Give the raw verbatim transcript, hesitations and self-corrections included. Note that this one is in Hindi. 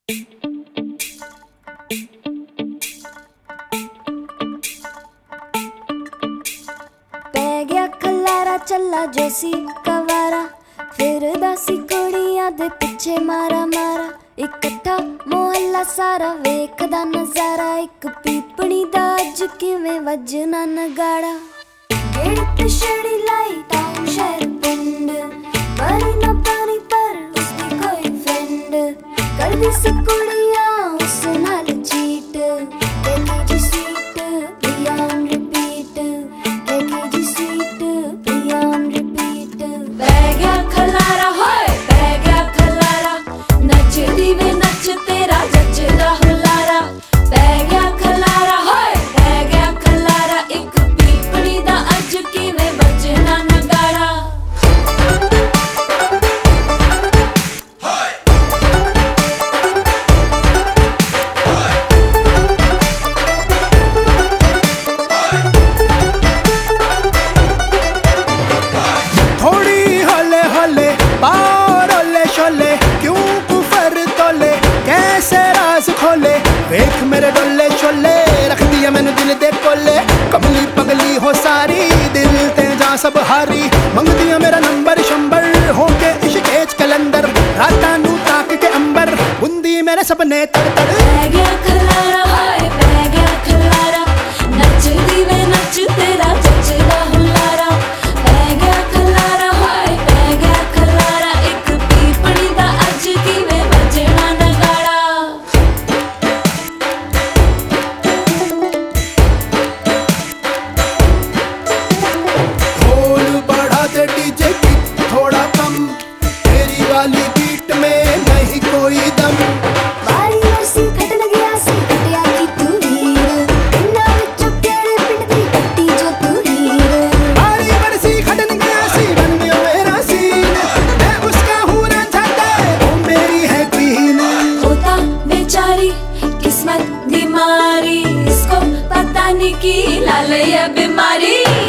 पै गया खलारा चला जोसी कवारा, फिर दासी कुड़ियां दे पिछे मारा मारा। इकट्ठा मोहल्ला सारा वेखदा नजारा, एक पीपणी दा अज किवें वजना नगाड़ा। गेड़ी ते छड़ी लाई टाउन शहर पिंड, पर ना पानी पर उसदी कोई फ्रेंड। करदी सी कुड़ियां उस नाल चीट, देखी जी स्वीट प्रिया ऑन रिपीट, देखी जी स्वीट प्रिया ऑन रिपीट। पै गया खलारा होए पै गया खलारा, नचदी वे नच तेरा जचदा हुलारा। पै गया खलारा होए पै गया खलारा, एक पीपणी दा अज किवें वजना नगाड़ा। थोड़ी हौले हौले बार ओले शोले, क्यों कुफर तोले कैसे राज खोले। देख मेरे डोले शोले रख दिया मैंने दिल दे कोले, कमली पगली हो सारी दिल ते जा सब हारी। मंग दिया मेरा नंबर शंबर होके इश्केज कलंदर, राता नू ताक के अंबर बुंदी मेरे सपने तड़ तड़। पै गया खलारा हाय पै गया खलारा, नचदी वे नच तेरा जचदा हुलारा। पै गया खलारा हाय पै गया खलारा, एक पीपणी दा अज किवें वजना नगाड़ा। ढोल बढ़ा दे डीजे की थोड़ा कम, तेरी वाली बीट में नहीं कोई दम। बारी बरसी खटन गया सी खटिया की तू हीर, पिंडा विचों केड़े पिंड दी कट्टी जो तू हीर। बारी बरसी खटन गया सी बन गया मेरा सीन, मैं उसका हूँ ना चाहता वो मेरी है क्वीन। होता बेचारी किस्मत दी मारी, इसको पता नहीं की लाल ये बीमारी।